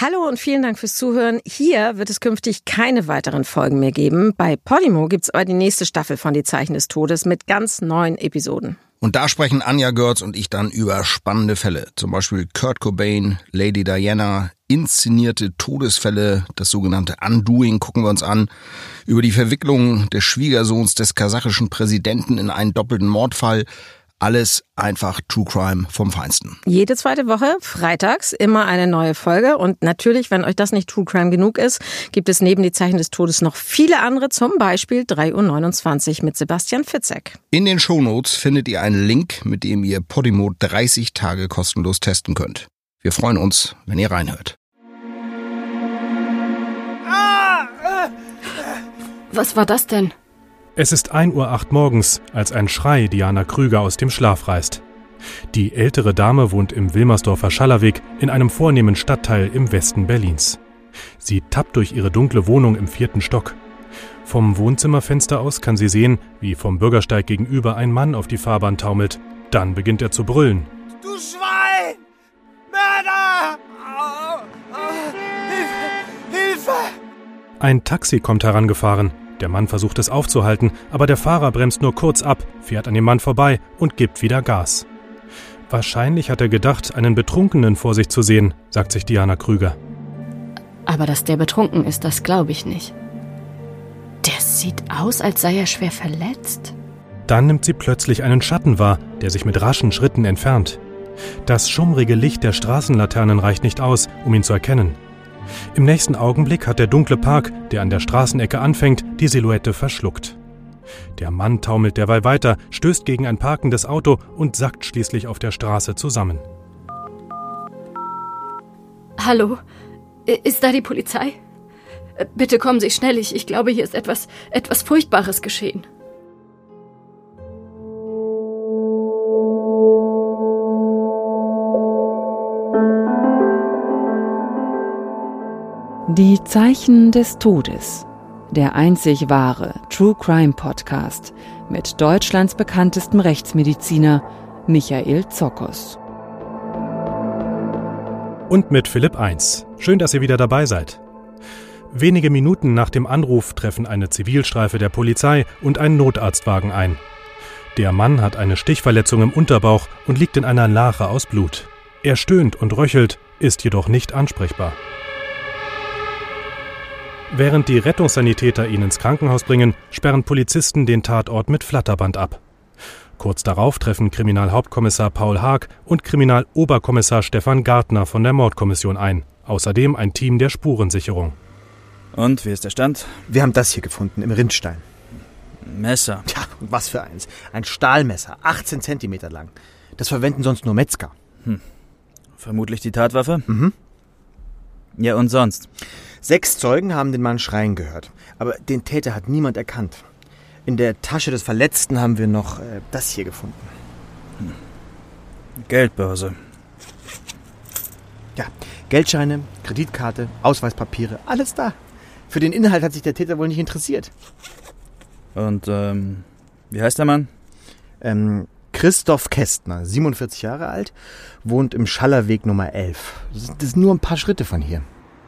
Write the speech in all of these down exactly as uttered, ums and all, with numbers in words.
Hallo und vielen Dank fürs Zuhören. Hier wird es künftig keine weiteren Folgen mehr geben. Bei Podimo gibt's aber die nächste Staffel von Die Zeichen des Todes mit ganz neuen Episoden. Und da sprechen Anja Görz und ich dann über spannende Fälle. Zum Beispiel Kurt Cobain, Lady Diana, inszenierte Todesfälle, das sogenannte Undoing gucken wir uns an. Über die Verwicklung des Schwiegersohns des kasachischen Präsidenten in einen doppelten Mordfall. Alles einfach True Crime vom Feinsten. Jede zweite Woche, freitags, immer eine neue Folge. Und natürlich, wenn euch das nicht True Crime genug ist, gibt es neben Die Zeichen des Todes noch viele andere, zum Beispiel drei Uhr neunundzwanzig mit Sebastian Fitzek. In den Shownotes findet ihr einen Link, mit dem ihr Podimo dreißig Tage kostenlos testen könnt. Wir freuen uns, wenn ihr reinhört. Was war das denn? Es ist ein Uhr acht morgens, als ein Schrei Diana Krüger aus dem Schlaf reißt. Die ältere Dame wohnt im Wilmersdorfer Schallerweg in einem vornehmen Stadtteil im Westen Berlins. Sie tappt durch ihre dunkle Wohnung im vierten Stock. Vom Wohnzimmerfenster aus kann sie sehen, wie vom Bürgersteig gegenüber ein Mann auf die Fahrbahn taumelt. Dann beginnt er zu brüllen. Du Schwein! Mörder! Oh, oh, Hilfe! Hilfe! Ein Taxi kommt herangefahren. Der Mann versucht es aufzuhalten, aber der Fahrer bremst nur kurz ab, fährt an dem Mann vorbei und gibt wieder Gas. Wahrscheinlich hat er gedacht, einen Betrunkenen vor sich zu sehen, sagt sich Diana Krüger. Aber dass der betrunken ist, das glaube ich nicht. Der sieht aus, als sei er schwer verletzt. Dann nimmt sie plötzlich einen Schatten wahr, der sich mit raschen Schritten entfernt. Das schummrige Licht der Straßenlaternen reicht nicht aus, um ihn zu erkennen. Im nächsten Augenblick hat der dunkle Park, der an der Straßenecke anfängt, die Silhouette verschluckt. Der Mann taumelt derweil weiter, stößt gegen ein parkendes Auto und sackt schließlich auf der Straße zusammen. Hallo? Ist da die Polizei? Bitte kommen Sie schnell, ich, ich glaube, hier ist etwas, etwas Furchtbares geschehen. Die Zeichen des Todes. Der einzig wahre True Crime Podcast mit Deutschlands bekanntestem Rechtsmediziner Michael Zokos. Und mit Philipp eins. Schön, dass ihr wieder dabei seid. Wenige Minuten nach dem Anruf treffen eine Zivilstreife der Polizei und ein Notarztwagen ein. Der Mann hat eine Stichverletzung im Unterbauch und liegt in einer Lache aus Blut. Er stöhnt und röchelt, ist jedoch nicht ansprechbar. Während die Rettungssanitäter ihn ins Krankenhaus bringen, sperren Polizisten den Tatort mit Flatterband ab. Kurz darauf treffen Kriminalhauptkommissar Paul Haag und Kriminaloberkommissar Stefan Gartner von der Mordkommission ein. Außerdem ein Team der Spurensicherung. Und, wie ist der Stand? Wir haben das hier gefunden, im Rindstein. Messer. Tja, und was für eins. Ein Stahlmesser, achtzehn Zentimeter lang. Das verwenden sonst nur Metzger. Hm. Vermutlich die Tatwaffe? Mhm. Ja, und sonst? Sechs Zeugen haben den Mann schreien gehört. Aber den Täter hat niemand erkannt. In der Tasche des Verletzten haben wir noch äh, das hier gefunden. Hm. Geldbörse. Ja, Geldscheine, Kreditkarte, Ausweispapiere, alles da. Für den Inhalt hat sich der Täter wohl nicht interessiert. Und, ähm, wie heißt der Mann? Ähm, Christoph Kästner, siebenundvierzig Jahre alt, wohnt im Schallerweg Nummer elf. Das ist nur ein paar Schritte von hier.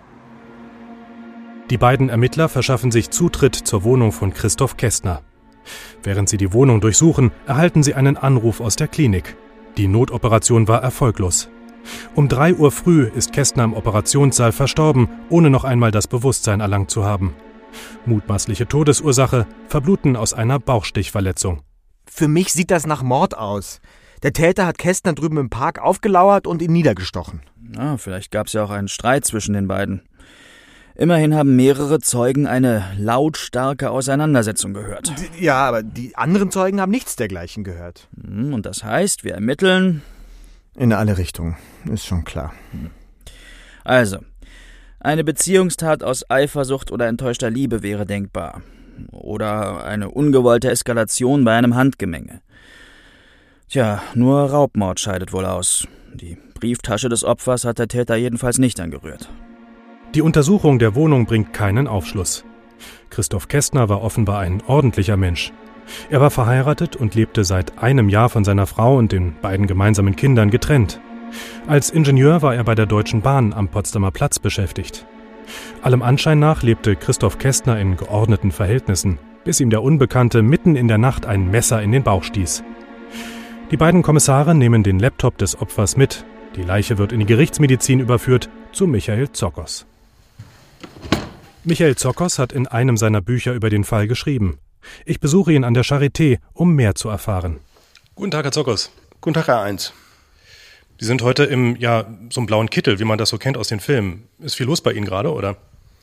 Die beiden Ermittler verschaffen sich Zutritt zur Wohnung von Christoph Kästner. Während sie die Wohnung durchsuchen, erhalten sie einen Anruf aus der Klinik. Die Notoperation war erfolglos. Um drei Uhr früh ist Kästner im Operationssaal verstorben, ohne noch einmal das Bewusstsein erlangt zu haben. Mutmaßliche Todesursache: Verbluten aus einer Bauchstichverletzung. Für mich sieht das nach Mord aus. Der Täter hat Kästner drüben im Park aufgelauert und ihn niedergestochen. Na, vielleicht gab es ja auch einen Streit zwischen den beiden. Immerhin haben mehrere Zeugen eine lautstarke Auseinandersetzung gehört. Ja, aber die anderen Zeugen haben nichts dergleichen gehört. Und das heißt, wir ermitteln... In alle Richtungen, ist schon klar. Also, eine Beziehungstat aus Eifersucht oder enttäuschter Liebe wäre denkbar. Oder eine ungewollte Eskalation bei einem Handgemenge. Tja, nur Raubmord scheidet wohl aus. Die Brieftasche des Opfers hat der Täter jedenfalls nicht angerührt. Die Untersuchung der Wohnung bringt keinen Aufschluss. Christoph Kästner war offenbar ein ordentlicher Mensch. Er war verheiratet und lebte seit einem Jahr von seiner Frau und den beiden gemeinsamen Kindern getrennt. Als Ingenieur war er bei der Deutschen Bahn am Potsdamer Platz beschäftigt. Allem Anschein nach lebte Christoph Kästner in geordneten Verhältnissen, bis ihm der Unbekannte mitten in der Nacht ein Messer in den Bauch stieß. Die beiden Kommissare nehmen den Laptop des Opfers mit. Die Leiche wird in die Gerichtsmedizin überführt zu Michael Zokos. Michael Zokos hat in einem seiner Bücher über den Fall geschrieben. Ich besuche ihn an der Charité, um mehr zu erfahren. Guten Tag, Herr Zokos. Guten Tag, Herr Eins. Sie sind heute im, ja, so einem blauen Kittel, wie man das so kennt aus den Filmen. Ist viel los bei Ihnen gerade, oder?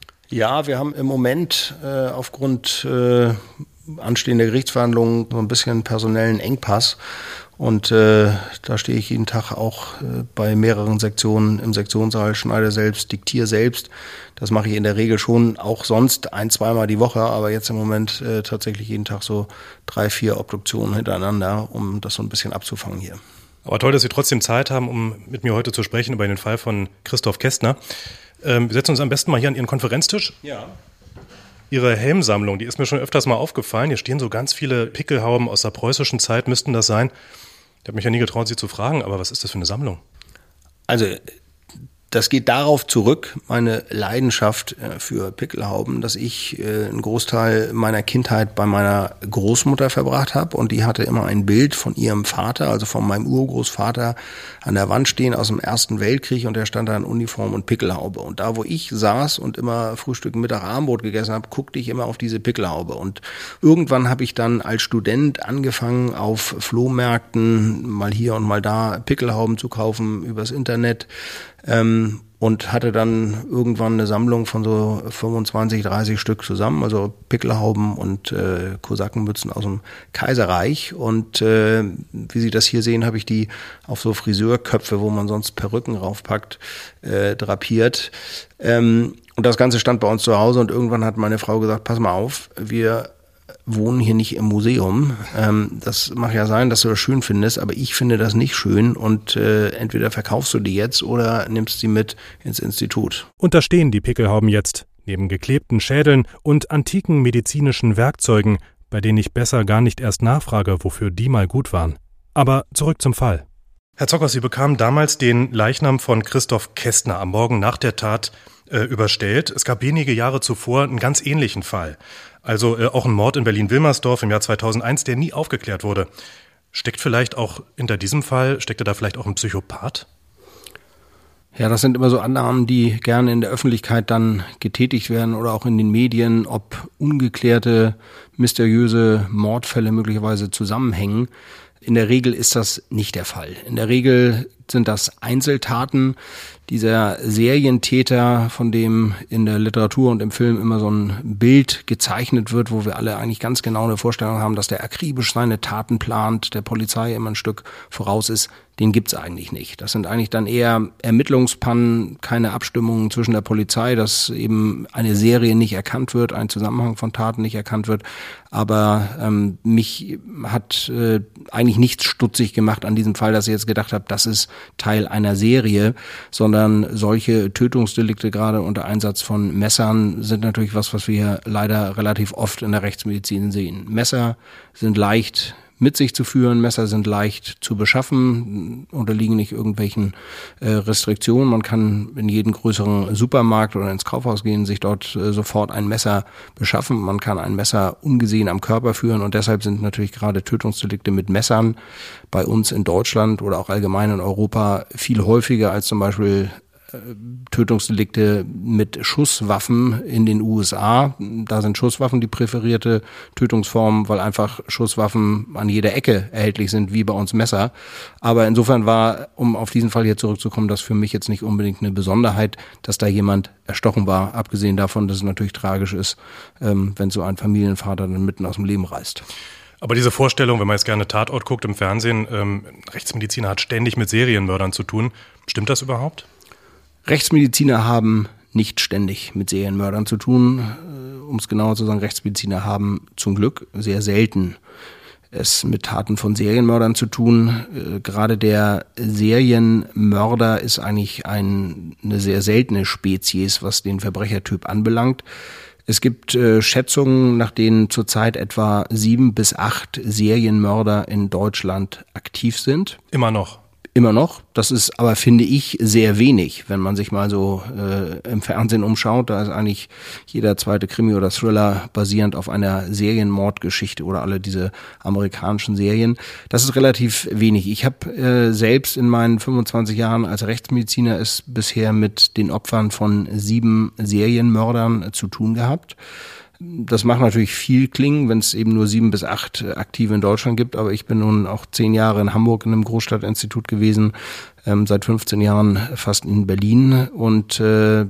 Ja, wir haben im Moment äh, aufgrund äh, anstehender Gerichtsverhandlungen so ein bisschen personellen Engpass. Und äh, da stehe ich jeden Tag auch äh, bei mehreren Sektionen im Sektionssaal, schneide selbst, diktiere selbst. Das mache ich in der Regel schon auch sonst ein-, zweimal die Woche, aber jetzt im Moment äh, tatsächlich jeden Tag so drei, vier Obduktionen hintereinander, um das so ein bisschen abzufangen hier. Aber toll, dass Sie trotzdem Zeit haben, um mit mir heute zu sprechen über den Fall von Christoph Kästner. Ähm, wir setzen uns am besten mal hier an Ihren Konferenztisch. Ja. Ihre Helmsammlung, die ist mir schon öfters mal aufgefallen. Hier stehen so ganz viele Pickelhauben aus der preußischen Zeit, müssten das sein. Ich habe mich ja nie getraut, Sie zu fragen, aber was ist das für eine Sammlung? Also das geht darauf zurück, meine Leidenschaft für Pickelhauben, dass ich einen Großteil meiner Kindheit bei meiner Großmutter verbracht habe und die hatte immer ein Bild von ihrem Vater, also von meinem Urgroßvater, an der Wand stehen aus dem Ersten Weltkrieg und der stand da in Uniform und Pickelhaube. Und da, wo ich saß und immer Frühstück, Mittag, Abendbrot gegessen habe, guckte ich immer auf diese Pickelhaube. Und irgendwann habe ich dann als Student angefangen, auf Flohmärkten mal hier und mal da Pickelhauben zu kaufen übers Internet. Ähm, und hatte dann irgendwann eine Sammlung von so fünfundzwanzig, dreißig Stück zusammen, also Pickelhauben und äh, Kosakenmützen aus dem Kaiserreich. Und äh, wie Sie das hier sehen, habe ich die auf so Friseurköpfe, wo man sonst Perücken raufpackt, äh, drapiert. Ähm, und das Ganze stand bei uns zu Hause und irgendwann hat meine Frau gesagt, pass mal auf, wir wohnen hier nicht im Museum. Ähm, das mag ja sein, dass du das schön findest, aber ich finde das nicht schön und äh, entweder verkaufst du die jetzt oder nimmst sie mit ins Institut. Und da stehen die Pickelhauben jetzt, neben geklebten Schädeln und antiken medizinischen Werkzeugen, bei denen ich besser gar nicht erst nachfrage, wofür die mal gut waren. Aber zurück zum Fall. Herr Zokos, Sie bekamen damals den Leichnam von Christoph Kästner am Morgen nach der Tat äh, überstellt. Es gab wenige Jahre zuvor einen ganz ähnlichen Fall. Also äh, auch ein Mord in Berlin-Wilmersdorf im Jahr zweitausendeins, der nie aufgeklärt wurde. Steckt vielleicht auch hinter diesem Fall, steckte da vielleicht auch ein Psychopath? Ja, das sind immer so Annahmen, die gerne in der Öffentlichkeit dann getätigt werden oder auch in den Medien, ob ungeklärte, mysteriöse Mordfälle möglicherweise zusammenhängen. In der Regel ist das nicht der Fall. In der Regel sind das Einzeltaten. Dieser Serientäter, von dem in der Literatur und im Film immer so ein Bild gezeichnet wird, wo wir alle eigentlich ganz genau eine Vorstellung haben, dass der akribisch seine Taten plant, der Polizei immer ein Stück voraus ist, den gibt's eigentlich nicht. Das sind eigentlich dann eher Ermittlungspannen, keine Abstimmungen zwischen der Polizei, dass eben eine Serie nicht erkannt wird, ein Zusammenhang von Taten nicht erkannt wird. Aber ähm, mich hat äh, eigentlich nichts stutzig gemacht an diesem Fall, dass ich jetzt gedacht habe, das ist Teil einer Serie, sondern solche Tötungsdelikte, gerade unter Einsatz von Messern, sind natürlich was, was wir hier leider relativ oft in der Rechtsmedizin sehen. Messer sind leicht mit sich zu führen, Messer sind leicht zu beschaffen, unterliegen nicht irgendwelchen äh, Restriktionen. Man kann in jeden größeren Supermarkt oder ins Kaufhaus gehen, sich dort äh, sofort ein Messer beschaffen. Man kann ein Messer ungesehen am Körper führen und deshalb sind natürlich gerade Tötungsdelikte mit Messern bei uns in Deutschland oder auch allgemein in Europa viel häufiger als zum Beispiel Tötungsdelikte mit Schusswaffen in den U S A. Da sind Schusswaffen die präferierte Tötungsform, weil einfach Schusswaffen an jeder Ecke erhältlich sind, wie bei uns Messer. Aber insofern war, um auf diesen Fall hier zurückzukommen, das für mich jetzt nicht unbedingt eine Besonderheit, dass da jemand erstochen war, abgesehen davon, dass es natürlich tragisch ist, wenn so ein Familienvater dann mitten aus dem Leben reißt. Aber diese Vorstellung, wenn man jetzt gerne Tatort guckt im Fernsehen, ähm, Rechtsmediziner hat ständig mit Serienmördern zu tun. Stimmt das überhaupt? Rechtsmediziner haben nicht ständig mit Serienmördern zu tun. Um es genauer zu sagen, Rechtsmediziner haben zum Glück sehr selten es mit Taten von Serienmördern zu tun. Gerade der Serienmörder ist eigentlich ein, eine sehr seltene Spezies, was den Verbrechertyp anbelangt. Es gibt äh, Schätzungen, nach denen zurzeit etwa sieben bis acht Serienmörder in Deutschland aktiv sind. Immer noch? Immer noch. Das ist aber, finde ich, sehr wenig, wenn man sich mal so äh, im Fernsehen umschaut. Da ist eigentlich jeder zweite Krimi oder Thriller basierend auf einer Serienmordgeschichte oder alle diese amerikanischen Serien. Das ist relativ wenig. Ich habe äh, selbst in meinen fünfundzwanzig Jahren als Rechtsmediziner es bisher mit den Opfern von sieben Serienmördern zu tun gehabt. Das macht natürlich viel klingen, wenn es eben nur sieben bis acht Aktive in Deutschland gibt. Aber ich bin nun auch zehn Jahre in Hamburg in einem Großstadtinstitut gewesen, ähm, seit fünfzehn Jahren fast in Berlin. Und äh,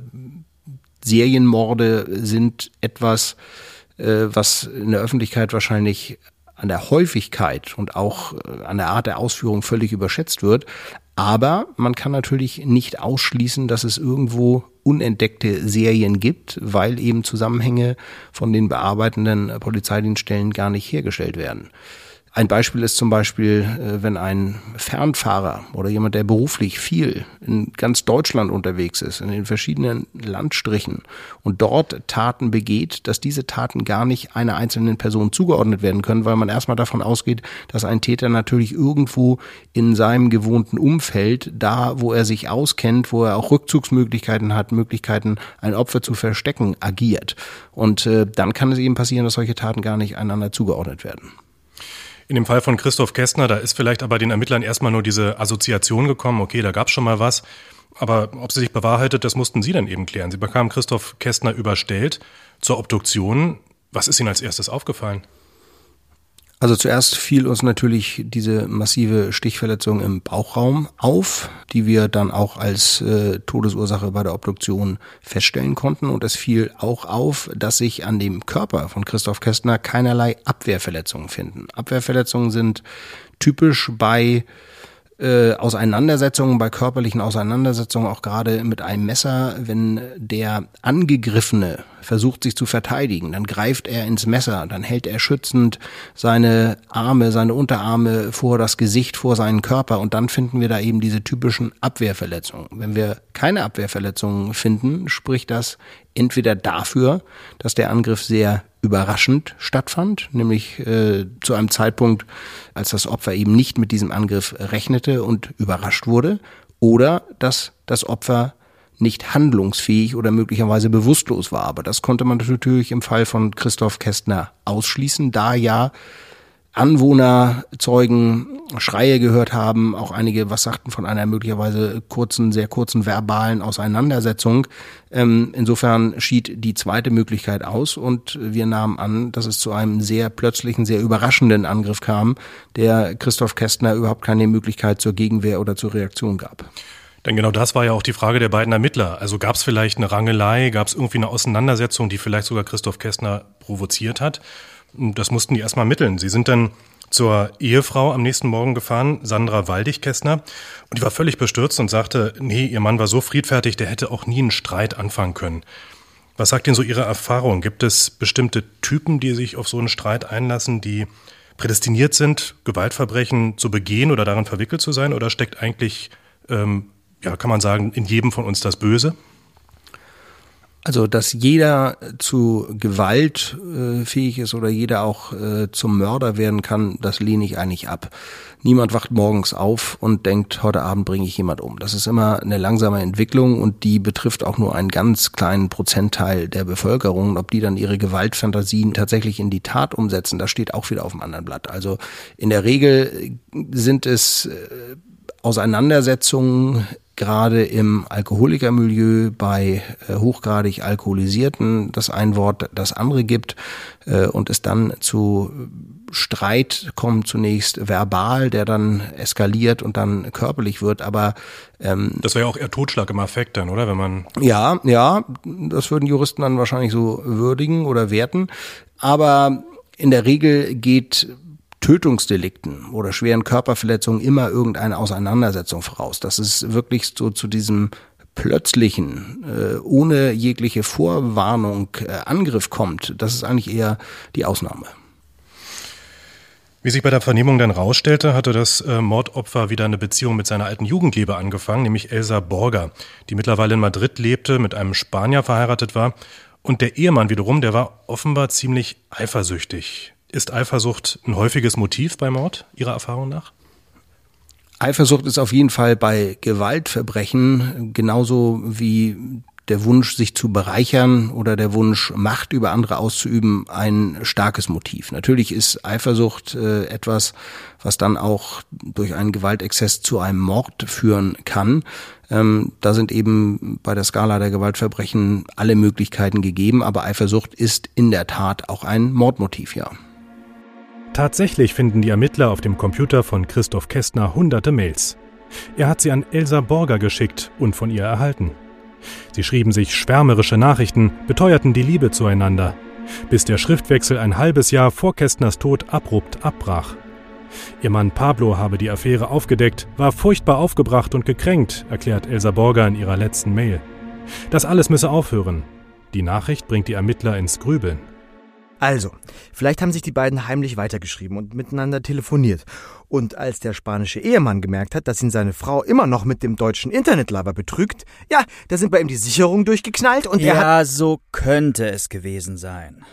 Serienmorde sind etwas, äh, was in der Öffentlichkeit wahrscheinlich an der Häufigkeit und auch äh, an der Art der Ausführung völlig überschätzt wird. Aber man kann natürlich nicht ausschließen, dass es irgendwo unentdeckte Serien gibt, weil eben Zusammenhänge von den bearbeitenden Polizeidienststellen gar nicht hergestellt werden. Ein Beispiel ist zum Beispiel, wenn ein Fernfahrer oder jemand, der beruflich viel in ganz Deutschland unterwegs ist, in den verschiedenen Landstrichen und dort Taten begeht, dass diese Taten gar nicht einer einzelnen Person zugeordnet werden können, weil man erstmal davon ausgeht, dass ein Täter natürlich irgendwo in seinem gewohnten Umfeld, da wo er sich auskennt, wo er auch Rückzugsmöglichkeiten hat, Möglichkeiten, ein Opfer zu verstecken, agiert. Und äh, dann kann es eben passieren, dass solche Taten gar nicht einander zugeordnet werden. In dem Fall von Christoph Kästner, da ist vielleicht aber den Ermittlern erstmal nur diese Assoziation gekommen, okay, da gab's schon mal was, aber ob sie sich bewahrheitet, das mussten Sie dann eben klären. Sie bekamen Christoph Kästner überstellt zur Obduktion. Was ist Ihnen als erstes aufgefallen? Also zuerst fiel uns natürlich diese massive Stichverletzung im Bauchraum auf, die wir dann auch als äh, Todesursache bei der Obduktion feststellen konnten. Und es fiel auch auf, dass sich an dem Körper von Christoph Kästner keinerlei Abwehrverletzungen finden. Abwehrverletzungen sind typisch bei äh, Auseinandersetzungen, bei körperlichen Auseinandersetzungen, auch gerade mit einem Messer. Wenn der Angegriffene versucht, sich zu verteidigen, dann greift er ins Messer, dann hält er schützend seine Arme, seine Unterarme vor das Gesicht, vor seinen Körper und dann finden wir da eben diese typischen Abwehrverletzungen. Wenn wir keine Abwehrverletzungen finden, spricht das entweder dafür, dass der Angriff sehr überraschend stattfand, nämlich äh, zu einem Zeitpunkt, als das Opfer eben nicht mit diesem Angriff rechnete und überrascht wurde, oder dass das Opfer nicht handlungsfähig oder möglicherweise bewusstlos war. Aber das konnte man natürlich im Fall von Christoph Kästner ausschließen, da ja Anwohner, Zeugen Schreie gehört haben, auch einige was sagten von einer möglicherweise kurzen, sehr kurzen verbalen Auseinandersetzung. Ähm, insofern schied die zweite Möglichkeit aus und wir nahmen an, dass es zu einem sehr plötzlichen, sehr überraschenden Angriff kam, der Christoph Kästner überhaupt keine Möglichkeit zur Gegenwehr oder zur Reaktion gab. Denn genau das war ja auch die Frage der beiden Ermittler. Also gab es vielleicht eine Rangelei, gab es irgendwie eine Auseinandersetzung, die vielleicht sogar Christoph Kästner provoziert hat? Das mussten die erstmal ermitteln. Sie sind dann zur Ehefrau am nächsten Morgen gefahren, Sandra Waldig-Kästner, und die war völlig bestürzt und sagte, nee, ihr Mann war so friedfertig, der hätte auch nie einen Streit anfangen können. Was sagt denn so Ihre Erfahrung? Gibt es bestimmte Typen, die sich auf so einen Streit einlassen, die prädestiniert sind, Gewaltverbrechen zu begehen oder daran verwickelt zu sein? Oder steckt eigentlich, ähm, ja, kann man sagen, in jedem von uns das Böse? Also, dass jeder zu Gewalt äh, fähig ist oder jeder auch äh, zum Mörder werden kann, das lehne ich eigentlich ab. Niemand wacht morgens auf und denkt, heute Abend bringe ich jemand um. Das ist immer eine langsame Entwicklung und die betrifft auch nur einen ganz kleinen Prozentteil der Bevölkerung. Ob die dann ihre Gewaltfantasien tatsächlich in die Tat umsetzen, das steht auch wieder auf dem anderen Blatt. Also in der Regel sind es äh, Auseinandersetzungen, gerade im Alkoholikermilieu bei äh, hochgradig Alkoholisierten, das ein Wort das andere gibt äh, und es dann zu Streit kommt, zunächst verbal, der dann eskaliert und dann körperlich wird, aber ähm, das wäre ja auch eher Totschlag im Affekt dann, oder? Wenn man ja, ja, das würden Juristen dann wahrscheinlich so würdigen oder werten, aber in der Regel geht Tötungsdelikten oder schweren Körperverletzungen immer irgendeine Auseinandersetzung voraus. Dass es wirklich so zu diesem plötzlichen, äh, ohne jegliche Vorwarnung äh, Angriff kommt, das ist eigentlich eher die Ausnahme. Wie sich bei der Vernehmung dann rausstellte, hatte das äh, Mordopfer wieder eine Beziehung mit seiner alten Jugendliebe angefangen, nämlich Elsa Borger, die mittlerweile in Madrid lebte, mit einem Spanier verheiratet war. Und der Ehemann wiederum, der war offenbar ziemlich eifersüchtig. Ist Eifersucht ein häufiges Motiv bei Mord, Ihrer Erfahrung nach? Eifersucht ist auf jeden Fall bei Gewaltverbrechen genauso wie der Wunsch, sich zu bereichern oder der Wunsch, Macht über andere auszuüben, ein starkes Motiv. Natürlich ist Eifersucht äh, etwas, was dann auch durch einen Gewaltexzess zu einem Mord führen kann. Ähm, da sind eben bei der Skala der Gewaltverbrechen alle Möglichkeiten gegeben, aber Eifersucht ist in der Tat auch ein Mordmotiv, ja. Tatsächlich finden die Ermittler auf dem Computer von Christoph Kästner hunderte Mails. Er hat sie an Elsa Borger geschickt und von ihr erhalten. Sie schrieben sich schwärmerische Nachrichten, beteuerten die Liebe zueinander, bis der Schriftwechsel ein halbes Jahr vor Kästners Tod abrupt abbrach. Ihr Mann Pablo habe die Affäre aufgedeckt, war furchtbar aufgebracht und gekränkt, erklärt Elsa Borger in ihrer letzten Mail. Das alles müsse aufhören. Die Nachricht bringt die Ermittler ins Grübeln. Also, vielleicht haben sich die beiden heimlich weitergeschrieben und miteinander telefoniert. Und als der spanische Ehemann gemerkt hat, dass ihn seine Frau immer noch mit dem deutschen Internetlover betrügt, ja, da sind bei ihm die Sicherungen durchgeknallt und er hat... Ja, so könnte es gewesen sein.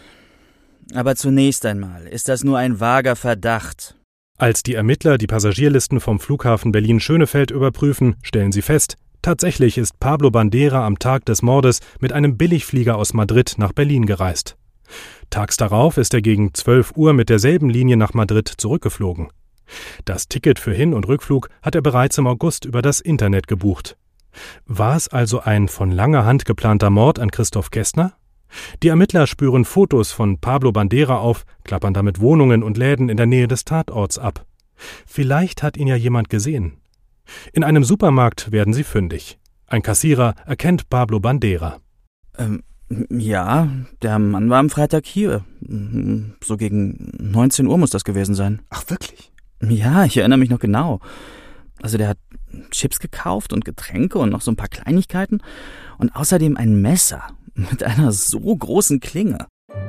Aber zunächst einmal ist das nur ein vager Verdacht. Als die Ermittler die Passagierlisten vom Flughafen Berlin-Schönefeld überprüfen, stellen sie fest, tatsächlich ist Pablo Bandera am Tag des Mordes mit einem Billigflieger aus Madrid nach Berlin gereist. Tags darauf ist er gegen zwölf Uhr mit derselben Linie nach Madrid zurückgeflogen. Das Ticket für Hin- und Rückflug hat er bereits im August über das Internet gebucht. War es also ein von langer Hand geplanter Mord an Christoph Kästner? Die Ermittler spüren Fotos von Pablo Bandera auf, klappern damit Wohnungen und Läden in der Nähe des Tatorts ab. Vielleicht hat ihn ja jemand gesehen. In einem Supermarkt werden sie fündig. Ein Kassierer erkennt Pablo Bandera. Ähm, ja, der Mann war am Freitag hier. So gegen neunzehn Uhr muss das gewesen sein. Ach, wirklich? Ja, ich erinnere mich noch genau. Also der hat Chips gekauft und Getränke und noch so ein paar Kleinigkeiten und außerdem ein Messer mit einer so großen Klinge.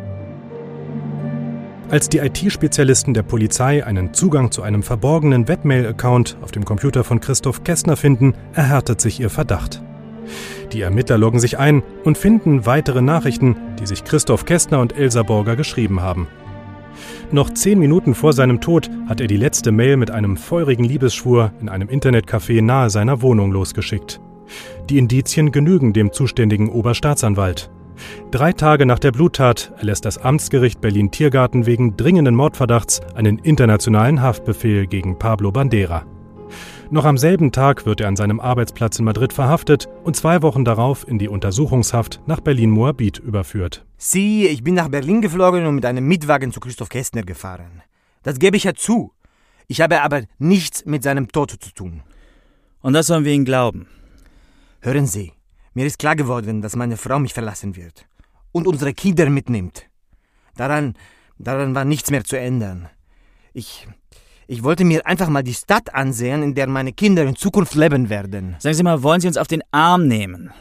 Als die I T-Spezialisten der Polizei einen Zugang zu einem verborgenen Webmail-Account auf dem Computer von Christoph Kästner finden, erhärtet sich ihr Verdacht. Die Ermittler loggen sich ein und finden weitere Nachrichten, die sich Christoph Kästner und Elsa Borger geschrieben haben. Noch zehn Minuten vor seinem Tod hat er die letzte Mail mit einem feurigen Liebesschwur in einem Internetcafé nahe seiner Wohnung losgeschickt. Die Indizien genügen dem zuständigen Oberstaatsanwalt. Drei Tage nach der Bluttat erlässt das Amtsgericht Berlin-Tiergarten wegen dringenden Mordverdachts einen internationalen Haftbefehl gegen Pablo Bandera. Noch am selben Tag wird er an seinem Arbeitsplatz in Madrid verhaftet und zwei Wochen darauf in die Untersuchungshaft nach Berlin-Moabit überführt. Sie, ich bin nach Berlin geflogen und mit einem Mietwagen zu Christoph Kästner gefahren. Das gebe ich ja zu. Ich habe aber nichts mit seinem Tod zu tun. Und das sollen wir Ihnen glauben? Hören Sie, mir ist klar geworden, dass meine Frau mich verlassen wird und unsere Kinder mitnimmt. Daran, daran war nichts mehr zu ändern. Ich... Ich wollte mir einfach mal die Stadt ansehen, in der meine Kinder in Zukunft leben werden. Sagen Sie mal, wollen Sie uns auf den Arm nehmen?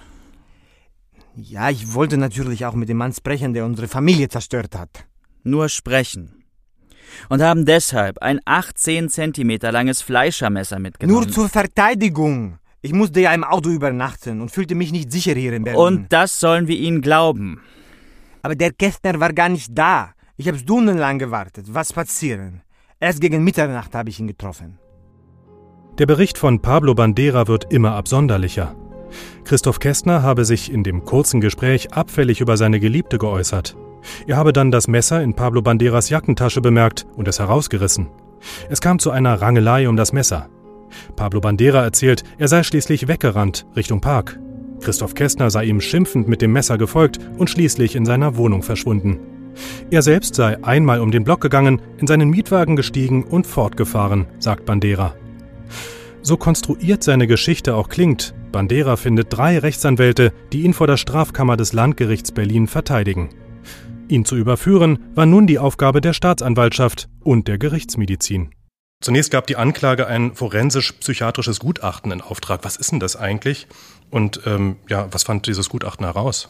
Ja, ich wollte natürlich auch mit dem Mann sprechen, der unsere Familie zerstört hat. Nur sprechen. Und haben deshalb ein achtzehn Zentimeter langes Fleischermesser mitgenommen. Nur zur Verteidigung. Ich musste ja im Auto übernachten und fühlte mich nicht sicher hier in Berlin. Und das sollen wir Ihnen glauben. Aber der Kästner war gar nicht da. Ich habe stundenlang gewartet. Was passieren? Erst gegen Mitternacht habe ich ihn getroffen. Der Bericht von Pablo Bandera wird immer absonderlicher. Christoph Kästner habe sich in dem kurzen Gespräch abfällig über seine Geliebte geäußert. Er habe dann das Messer in Pablo Banderas Jackentasche bemerkt und es herausgerissen. Es kam zu einer Rangelei um das Messer. Pablo Bandera erzählt, er sei schließlich weggerannt, Richtung Park. Christoph Kästner sei ihm schimpfend mit dem Messer gefolgt und schließlich in seiner Wohnung verschwunden. Er selbst sei einmal um den Block gegangen, in seinen Mietwagen gestiegen und fortgefahren, sagt Bandera. So konstruiert seine Geschichte auch klingt, Bandera findet drei Rechtsanwälte, die ihn vor der Strafkammer des Landgerichts Berlin verteidigen. Ihn zu überführen, war nun die Aufgabe der Staatsanwaltschaft und der Gerichtsmedizin. Zunächst gab die Anklage ein forensisch-psychiatrisches Gutachten in Auftrag. Was ist denn das eigentlich? Und ähm, ja, was fand dieses Gutachten heraus?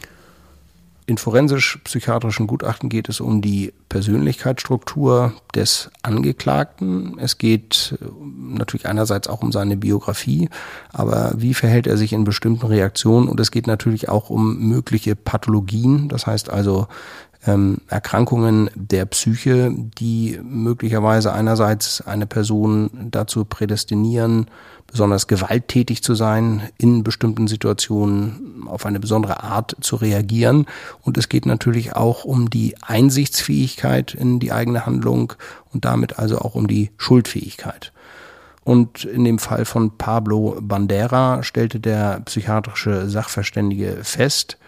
In forensisch-psychiatrischen Gutachten geht es um die Persönlichkeitsstruktur des Angeklagten. Es geht natürlich einerseits auch um seine Biografie, aber wie verhält er sich in bestimmten Reaktionen? Und es geht natürlich auch um mögliche Pathologien, das heißt also ähm, Erkrankungen der Psyche, die möglicherweise einerseits eine Person dazu prädestinieren, besonders gewalttätig zu sein, in bestimmten Situationen auf eine besondere Art zu reagieren. Und es geht natürlich auch um die Einsichtsfähigkeit in die eigene Handlung und damit also auch um die Schuldfähigkeit. Und in dem Fall von Pablo Bandera stellte der psychiatrische Sachverständige fest,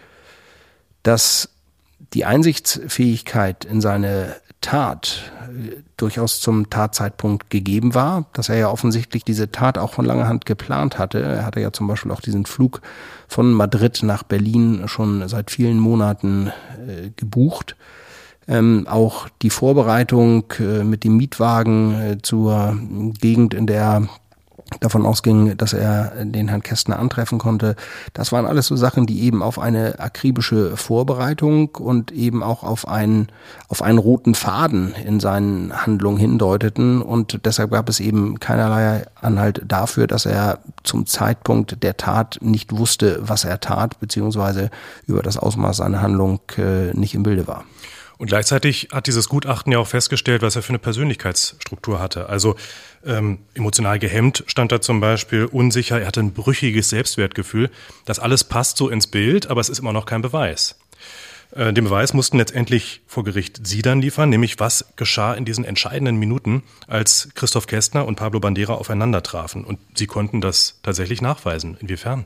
dass die Einsichtsfähigkeit in seine Tat durchaus zum Tatzeitpunkt gegeben war, dass er ja offensichtlich diese Tat auch von langer Hand geplant hatte. Er hatte ja zum Beispiel auch diesen Flug von Madrid nach Berlin schon seit vielen Monaten äh, gebucht. Ähm, auch die Vorbereitung äh, mit dem Mietwagen äh, zur Gegend, in der davon ausging, dass er den Herrn Kästner antreffen konnte. Das waren alles so Sachen, die eben auf eine akribische Vorbereitung und eben auch auf einen, auf einen roten Faden in seinen Handlungen hindeuteten. Und deshalb gab es eben keinerlei Anhalt dafür, dass er zum Zeitpunkt der Tat nicht wusste, was er tat, beziehungsweise über das Ausmaß seiner Handlung äh, nicht im Bilde war. Und gleichzeitig hat dieses Gutachten ja auch festgestellt, was er für eine Persönlichkeitsstruktur hatte. Also ähm, emotional gehemmt stand da zum Beispiel, unsicher, er hatte ein brüchiges Selbstwertgefühl. Das alles passt so ins Bild, aber es ist immer noch kein Beweis. Äh, den Beweis mussten letztendlich vor Gericht Sie dann liefern, nämlich was geschah in diesen entscheidenden Minuten, als Christoph Kästner und Pablo Bandera aufeinander trafen. Und Sie konnten das tatsächlich nachweisen. Inwiefern?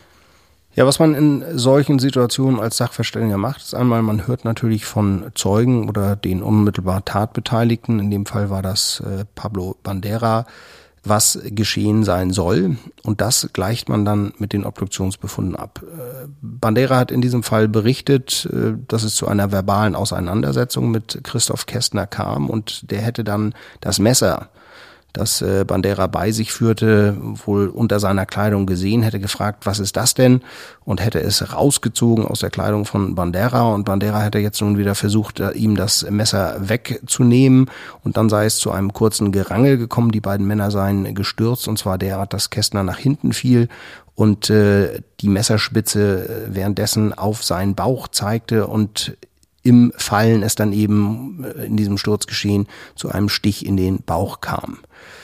Ja, was man in solchen Situationen als Sachverständiger macht, ist einmal, man hört natürlich von Zeugen oder den unmittelbar Tatbeteiligten, in dem Fall war das äh, Pablo Bandera, was geschehen sein soll, und das gleicht man dann mit den Obduktionsbefunden ab. Äh, Bandera hat in diesem Fall berichtet, äh, dass es zu einer verbalen Auseinandersetzung mit Christoph Kästner kam, und der hätte dann das Messer, das Bandera bei sich führte, wohl unter seiner Kleidung gesehen, hätte gefragt, was ist das denn? Und hätte es rausgezogen aus der Kleidung von Bandera, und Bandera hätte jetzt nun wieder versucht, ihm das Messer wegzunehmen, und dann sei es zu einem kurzen Gerangel gekommen. Die beiden Männer seien gestürzt, und zwar derart, dass Kästner nach hinten fiel und äh, die Messerspitze währenddessen auf seinen Bauch zeigte, und im Fallen es dann eben in diesem Sturzgeschehen zu einem Stich in den Bauch kam.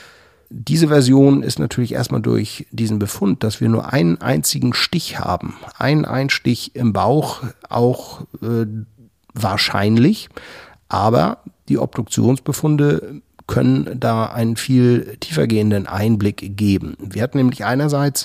Diese Version ist natürlich erstmal durch diesen Befund, dass wir nur einen einzigen Stich haben, einen Einstich im Bauch, auch äh, wahrscheinlich, aber die Obduktionsbefunde können da einen viel tiefergehenden Einblick geben. Wir hatten nämlich einerseits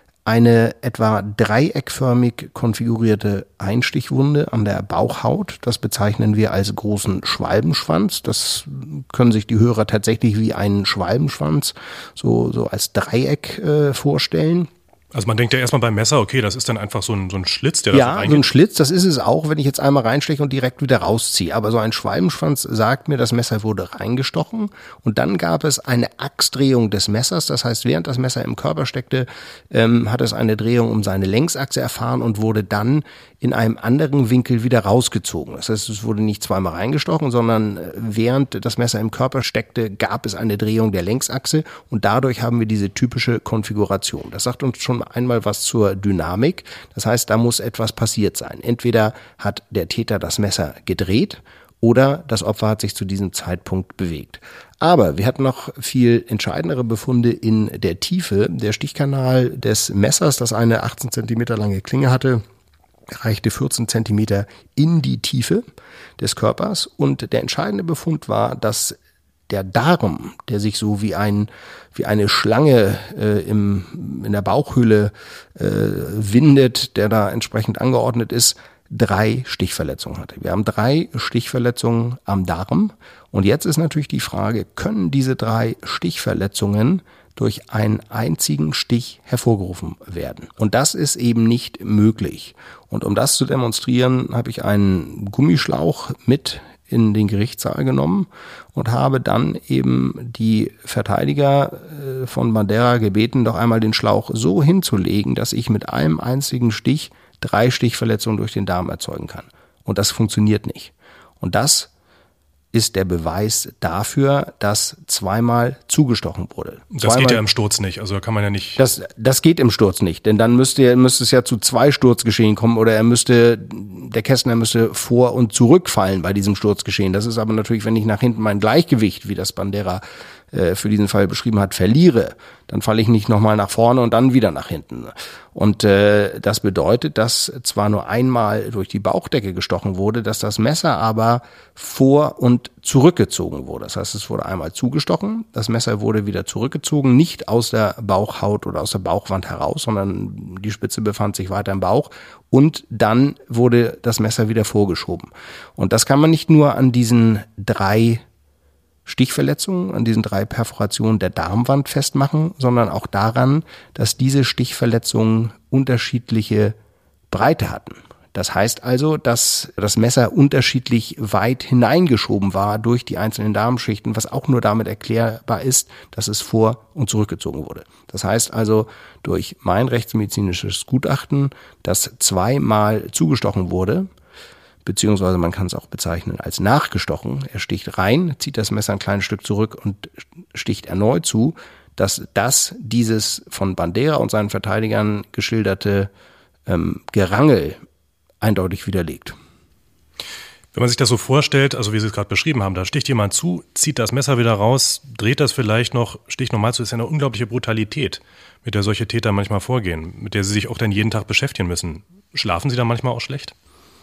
eine etwa dreieckförmig konfigurierte Einstichwunde an der Bauchhaut. Das bezeichnen wir als großen Schwalbenschwanz. Das können sich die Hörer tatsächlich wie einen Schwalbenschwanz so, so als Dreieck äh, vorstellen. Also man denkt ja erstmal beim Messer, okay, das ist dann einfach so ein, so ein Schlitz, der da so reingeht. Ja, so ein Schlitz, das ist es auch, wenn ich jetzt einmal reinsteche und direkt wieder rausziehe. Aber so ein Schwalbenschwanz sagt mir, das Messer wurde reingestochen, und dann gab es eine Achsdrehung des Messers. Das heißt, während das Messer im Körper steckte, ähm, hat es eine Drehung um seine Längsachse erfahren und wurde dann in einem anderen Winkel wieder rausgezogen. Das heißt, es wurde nicht zweimal reingestochen, sondern während das Messer im Körper steckte, gab es eine Drehung der Längsachse, und dadurch haben wir diese typische Konfiguration. Das sagt uns schon einmal was zur Dynamik. Das heißt, da muss etwas passiert sein. Entweder hat der Täter das Messer gedreht oder das Opfer hat sich zu diesem Zeitpunkt bewegt. Aber wir hatten noch viel entscheidendere Befunde in der Tiefe. Der Stichkanal des Messers, das eine achtzehn Zentimeter lange Klinge hatte, reichte vierzehn Zentimeter in die Tiefe des Körpers, und der entscheidende Befund war, dass der Darm, der sich so wie ein wie eine Schlange äh, im in der Bauchhöhle äh, windet, der da entsprechend angeordnet ist, drei Stichverletzungen hatte. Wir haben drei Stichverletzungen am Darm, und jetzt ist natürlich die Frage, können diese drei Stichverletzungen durch einen einzigen Stich hervorgerufen werden? Und das ist eben nicht möglich. Und um das zu demonstrieren, habe ich einen Gummischlauch mit in den Gerichtssaal genommen und habe dann eben die Verteidiger von Bandera gebeten, doch einmal den Schlauch so hinzulegen, dass ich mit einem einzigen Stich drei Stichverletzungen durch den Darm erzeugen kann. Und das funktioniert nicht. Und das ist der Beweis dafür, dass zweimal zugestochen wurde. Das zweimal, geht ja im Sturz nicht, also kann man ja nicht... Das, das geht im Sturz nicht, denn dann müsste, müsste es ja zu zwei Sturzgeschehen kommen, oder er müsste der Kästner müsse vor- und zurückfallen bei diesem Sturzgeschehen. Das ist aber natürlich, wenn ich nach hinten mein Gleichgewicht, wie das Bandera äh, für diesen Fall beschrieben hat, verliere, dann falle ich nicht nochmal nach vorne und dann wieder nach hinten. Und äh, das bedeutet, dass zwar nur einmal durch die Bauchdecke gestochen wurde, dass das Messer aber vor- und zurückgezogen wurde. Das heißt, es wurde einmal zugestochen, das Messer wurde wieder zurückgezogen, nicht aus der Bauchhaut oder aus der Bauchwand heraus, sondern die Spitze befand sich weiter im Bauch und dann wurde das Messer wieder vorgeschoben. Und das kann man nicht nur an diesen drei Stichverletzungen, an diesen drei Perforationen der Darmwand festmachen, sondern auch daran, dass diese Stichverletzungen unterschiedliche Breite hatten. Das heißt also, dass das Messer unterschiedlich weit hineingeschoben war durch die einzelnen Darmschichten, was auch nur damit erklärbar ist, dass es vor- und zurückgezogen wurde. Das heißt also, durch mein rechtsmedizinisches Gutachten, dass zweimal zugestochen wurde, beziehungsweise man kann es auch bezeichnen als nachgestochen. Er sticht rein, zieht das Messer ein kleines Stück zurück und sticht erneut zu, dass das dieses von Bandera und seinen Verteidigern geschilderte ähm, Gerangel eindeutig widerlegt. Wenn man sich das so vorstellt, also wie Sie es gerade beschrieben haben, da sticht jemand zu, zieht das Messer wieder raus, dreht das vielleicht noch, sticht nochmal zu, ist ja eine unglaubliche Brutalität, mit der solche Täter manchmal vorgehen, mit der sie sich auch dann jeden Tag beschäftigen müssen. Schlafen Sie da manchmal auch schlecht?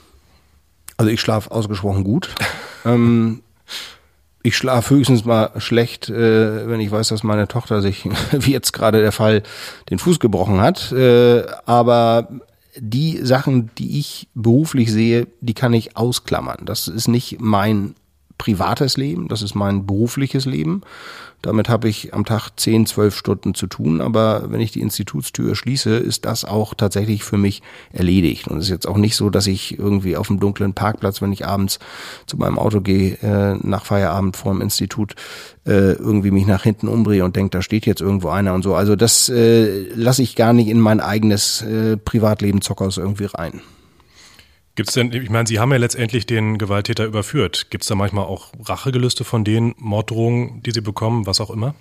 Also ich schlafe ausgesprochen gut. ähm, ich schlafe höchstens mal schlecht, äh, wenn ich weiß, dass meine Tochter sich, wie jetzt gerade der Fall, den Fuß gebrochen hat. Äh, aber die Sachen, die ich beruflich sehe, die kann ich ausklammern. Das ist nicht mein privates Leben, das ist mein berufliches Leben. Damit habe ich am Tag zehn, zwölf Stunden zu tun, aber wenn ich die Institutstür schließe, ist das auch tatsächlich für mich erledigt. Und es ist jetzt auch nicht so, dass ich irgendwie auf dem dunklen Parkplatz, wenn ich abends zu meinem Auto gehe, äh, nach Feierabend vor dem Institut, äh, irgendwie mich nach hinten umdrehe und denke, da steht jetzt irgendwo einer und so. Also das äh, lasse ich gar nicht in mein eigenes äh, Privatleben Zockers irgendwie rein. Gibt es denn, ich meine, Sie haben ja letztendlich den Gewalttäter überführt. Gibt es da manchmal auch Rachegelüste von denen, Morddrohungen, die Sie bekommen, was auch immer?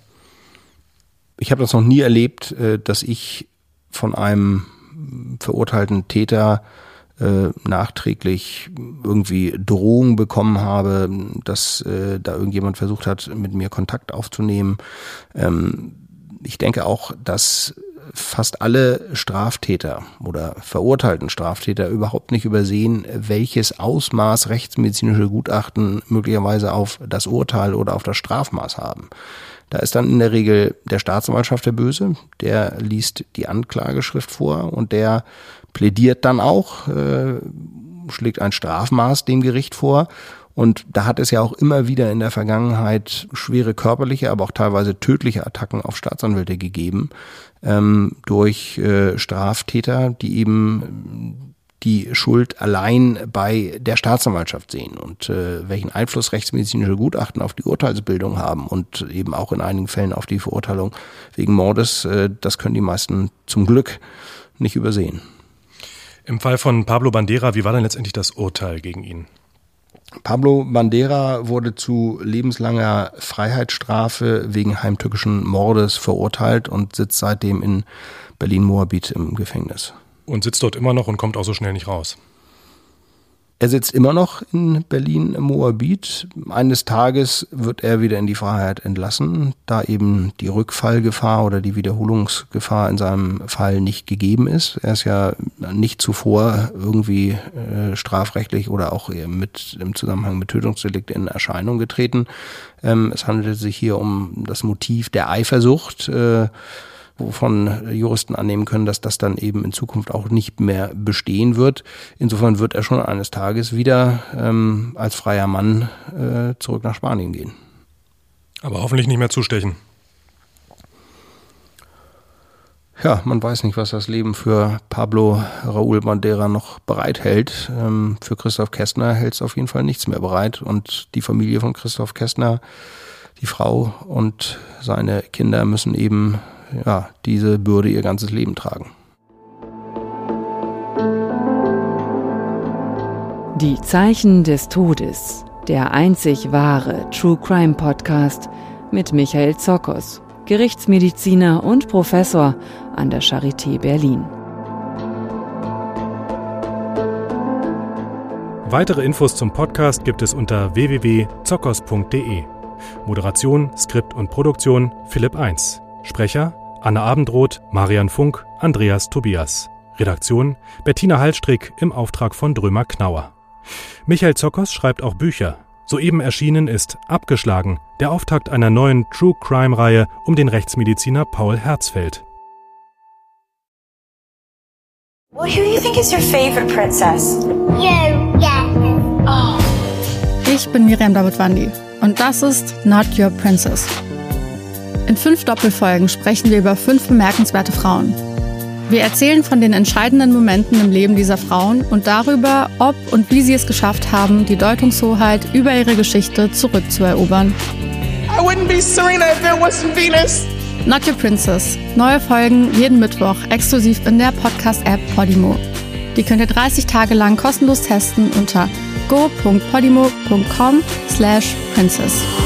Ich habe das noch nie erlebt, dass ich von einem verurteilten Täter äh, nachträglich irgendwie Drohungen bekommen habe, dass äh, da irgendjemand versucht hat, mit mir Kontakt aufzunehmen. Ähm, ich denke auch, dass fast alle Straftäter oder verurteilten Straftäter überhaupt nicht übersehen, welches Ausmaß rechtsmedizinische Gutachten möglicherweise auf das Urteil oder auf das Strafmaß haben. Da ist dann in der Regel der Staatsanwaltschaft der Böse, der liest die Anklageschrift vor und der plädiert dann auch, äh, schlägt ein Strafmaß dem Gericht vor. Und da hat es ja auch immer wieder in der Vergangenheit schwere körperliche, aber auch teilweise tödliche Attacken auf Staatsanwälte gegeben, ähm, durch äh, Straftäter, die eben die Schuld allein bei der Staatsanwaltschaft sehen und äh, welchen Einfluss rechtsmedizinische Gutachten auf die Urteilsbildung haben und eben auch in einigen Fällen auf die Verurteilung wegen Mordes, äh, das können die meisten zum Glück nicht übersehen. Im Fall von Pablo Bandera, wie war denn letztendlich das Urteil gegen ihn? Pablo Bandera wurde zu lebenslanger Freiheitsstrafe wegen heimtückischen Mordes verurteilt und sitzt seitdem in Berlin-Moabit im Gefängnis. Und sitzt dort immer noch und kommt auch so schnell nicht raus? Er sitzt immer noch in Berlin-Moabit. Eines Tages wird er wieder in die Freiheit entlassen, da eben die Rückfallgefahr oder die Wiederholungsgefahr in seinem Fall nicht gegeben ist. Er ist ja nicht zuvor irgendwie äh, strafrechtlich oder auch mit im Zusammenhang mit Tötungsdelikte in Erscheinung getreten. Ähm, es handelt sich hier um das Motiv der Eifersucht, äh, wovon Juristen annehmen können, dass das dann eben in Zukunft auch nicht mehr bestehen wird. Insofern wird er schon eines Tages wieder ähm, als freier Mann äh, zurück nach Spanien gehen. Aber hoffentlich nicht mehr zustechen. Ja, man weiß nicht, was das Leben für Pablo Raúl Bandera noch bereithält. Ähm, für Christoph Kästner hält es auf jeden Fall nichts mehr bereit. Und die Familie von Christoph Kästner, die Frau und seine Kinder müssen eben ja, diese Bürde ihr ganzes Leben tragen. Die Zeichen des Todes, der einzig wahre True Crime Podcast mit Michael Zokos, Gerichtsmediziner und Professor an der Charité Berlin. Weitere Infos zum Podcast gibt es unter w w w punkt zockers punkt d e. Moderation, Skript und Produktion Philipp Eins. Sprecher Anne Abendroth, Marian Funk, Andreas Tobias. Redaktion Bettina Hallstrick im Auftrag von Drömer Knauer. Michael Zockers schreibt auch Bücher. Soeben erschienen ist Abgeschlagen, der Auftakt einer neuen True-Crime-Reihe um den Rechtsmediziner Paul Herzfeld. Well, who do you think is your favorite princess? You, yeah. Oh. Ich bin Miriam Davidwandi und das ist Not Your Princess. In fünf Doppelfolgen sprechen wir über fünf bemerkenswerte Frauen. Wir erzählen von den entscheidenden Momenten im Leben dieser Frauen und darüber, ob und wie sie es geschafft haben, die Deutungshoheit über ihre Geschichte zurückzuerobern. I wouldn't be Serena if there wasn't Venus. Not Your Princess. Neue Folgen jeden Mittwoch exklusiv in der Podcast-App Podimo. Die könnt ihr dreißig Tage lang kostenlos testen unter go punkt podimo punkt com slash princess.